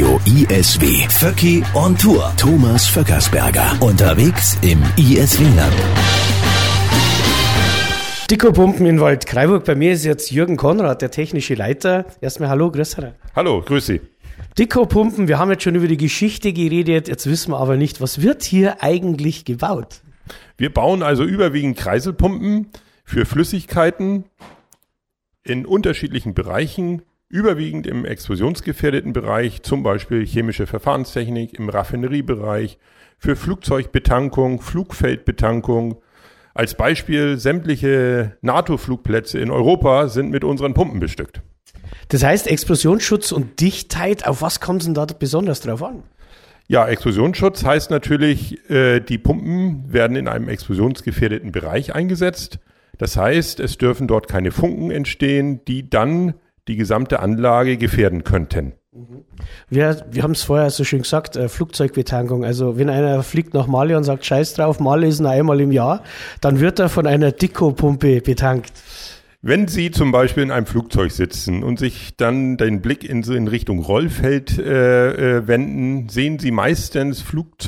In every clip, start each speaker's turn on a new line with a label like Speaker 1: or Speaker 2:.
Speaker 1: Radio ISW. Vöcki on Tour. Thomas Vöckersberger. Unterwegs im ISW-Land.
Speaker 2: Dicko-Pumpen in Waldkraiburg. Bei mir ist jetzt Jürgen Konrad, der technische Leiter. Erstmal hallo, grüß dich.
Speaker 3: Hallo, grüß Sie.
Speaker 2: Dicko-Pumpen, wir haben jetzt schon über die Geschichte geredet, jetzt wissen wir aber nicht, was wird hier eigentlich gebaut?
Speaker 3: Wir bauen also überwiegend Kreiselpumpen für Flüssigkeiten in unterschiedlichen Bereichen, überwiegend im explosionsgefährdeten Bereich, zum Beispiel chemische Verfahrenstechnik, im Raffineriebereich, für Flugzeugbetankung, Flugfeldbetankung. Als Beispiel, sämtliche NATO-Flugplätze in Europa sind mit unseren Pumpen bestückt.
Speaker 2: Das heißt, Explosionsschutz und Dichtheit, auf was kommt es denn da besonders drauf an?
Speaker 3: Ja, Explosionsschutz heißt natürlich, die Pumpen werden in einem explosionsgefährdeten Bereich eingesetzt. Das heißt, es dürfen dort keine Funken entstehen, die dann die gesamte Anlage gefährden könnten.
Speaker 2: Wir haben es vorher so schön gesagt, Flugzeugbetankung. Also wenn einer fliegt nach Mali und sagt, scheiß drauf, Mali ist nur einmal im Jahr, dann wird er von einer Dicko-Pumpe betankt.
Speaker 3: Wenn Sie zum Beispiel in einem Flugzeug sitzen und sich dann den Blick in Richtung Rollfeld wenden, sehen Sie meistens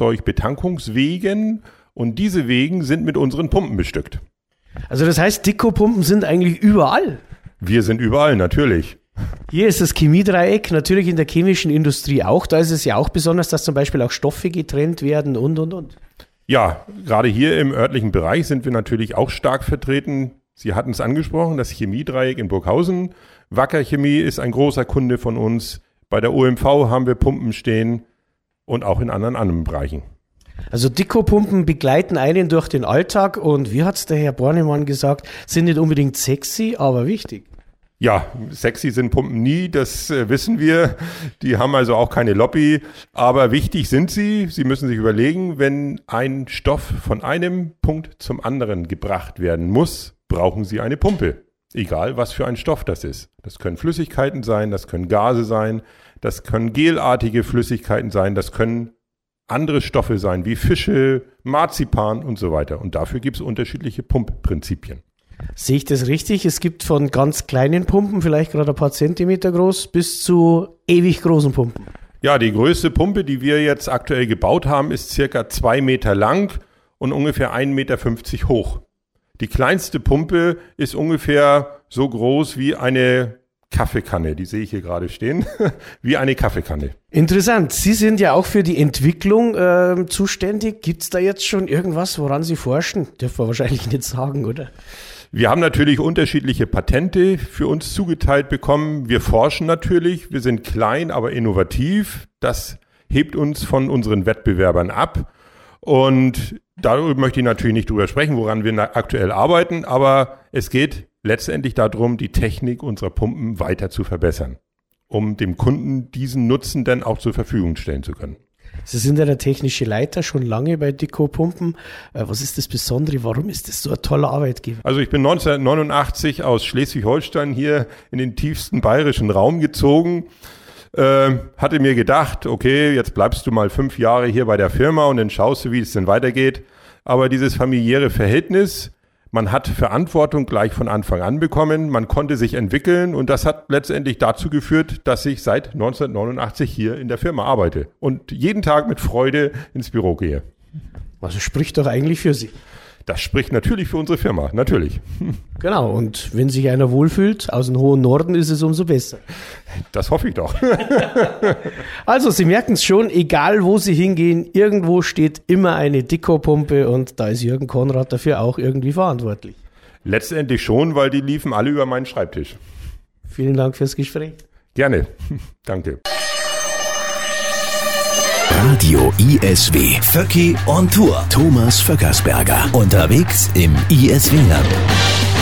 Speaker 3: Flugzeugbetankungswegen und diese Wegen sind mit unseren Pumpen bestückt.
Speaker 2: Also das heißt, Dicko-Pumpen sind eigentlich überall?
Speaker 3: Wir sind überall, natürlich.
Speaker 2: Hier ist das Chemiedreieck, natürlich in der chemischen Industrie auch. Da ist es ja auch besonders, dass zum Beispiel auch Stoffe getrennt werden und.
Speaker 3: Ja, gerade hier im örtlichen Bereich sind wir natürlich auch stark vertreten. Sie hatten es angesprochen, das Chemiedreieck in Burghausen. Wacker Chemie ist ein großer Kunde von uns. Bei der OMV haben wir Pumpen stehen und auch in anderen Bereichen.
Speaker 2: Also Dicko-Pumpen begleiten einen durch den Alltag und wie hat es der Herr Bornemann gesagt, sind nicht unbedingt sexy, aber wichtig.
Speaker 3: Ja, sexy sind Pumpen nie, das wissen wir. Die haben also auch keine Lobby, aber wichtig sind sie. Sie müssen sich überlegen, wenn ein Stoff von einem Punkt zum anderen gebracht werden muss, brauchen Sie eine Pumpe. Egal, was für ein Stoff das ist. Das können Flüssigkeiten sein, das können Gase sein, das können gelartige Flüssigkeiten sein, das können andere Stoffe sein, wie Fische, Marzipan und so weiter. Und dafür gibt es unterschiedliche Pumpprinzipien.
Speaker 2: Sehe ich das richtig? Es gibt von ganz kleinen Pumpen, vielleicht gerade ein paar Zentimeter groß, bis zu ewig großen Pumpen.
Speaker 3: Ja, die größte Pumpe, die wir jetzt aktuell gebaut haben, ist circa 2 Meter lang und ungefähr 1,50 Meter hoch. Die kleinste Pumpe ist ungefähr so groß wie eine Kaffeekanne, die sehe ich hier gerade stehen, wie eine Kaffeekanne.
Speaker 2: Interessant, Sie sind ja auch für die Entwicklung zuständig. Gibt es da jetzt schon irgendwas, woran Sie forschen? Dürfen wir wahrscheinlich nicht sagen, oder?
Speaker 3: Wir haben natürlich unterschiedliche Patente für uns zugeteilt bekommen. Wir forschen natürlich, wir sind klein, aber innovativ. Das hebt uns von unseren Wettbewerbern ab. Und darüber möchte ich natürlich nicht drüber sprechen, woran wir aktuell arbeiten, aber es geht letztendlich darum, die Technik unserer Pumpen weiter zu verbessern, um dem Kunden diesen Nutzen dann auch zur Verfügung stellen zu können.
Speaker 2: Sie sind ja der technische Leiter schon lange bei Dicko-Pumpen. Was ist das Besondere? Warum ist das so ein toller Arbeitgeber?
Speaker 3: Also ich bin 1989 aus Schleswig-Holstein hier in den tiefsten bayerischen Raum gezogen. Hatte mir gedacht, okay, jetzt bleibst du mal 5 Jahre hier bei der Firma und dann schaust du, wie es denn weitergeht. Aber dieses familiäre Verhältnis, man hat Verantwortung gleich von Anfang an bekommen, man konnte sich entwickeln und das hat letztendlich dazu geführt, dass ich seit 1989 hier in der Firma arbeite und jeden Tag mit Freude ins Büro gehe.
Speaker 2: Also spricht doch eigentlich für Sie.
Speaker 3: Das spricht natürlich für unsere Firma, natürlich.
Speaker 2: Genau, und wenn sich einer wohlfühlt, aus dem hohen Norden ist es umso besser.
Speaker 3: Das hoffe ich doch.
Speaker 2: Also, Sie merken es schon, egal wo Sie hingehen, irgendwo steht immer eine Dicko-Pumpe und da ist Jürgen Konrad dafür auch irgendwie verantwortlich.
Speaker 3: Letztendlich schon, weil die liefen alle über meinen Schreibtisch.
Speaker 2: Vielen Dank fürs Gespräch.
Speaker 3: Gerne, danke.
Speaker 1: Radio ISW. Vöcki on Tour. Thomas Vöckersberger. Unterwegs im ISW-Land.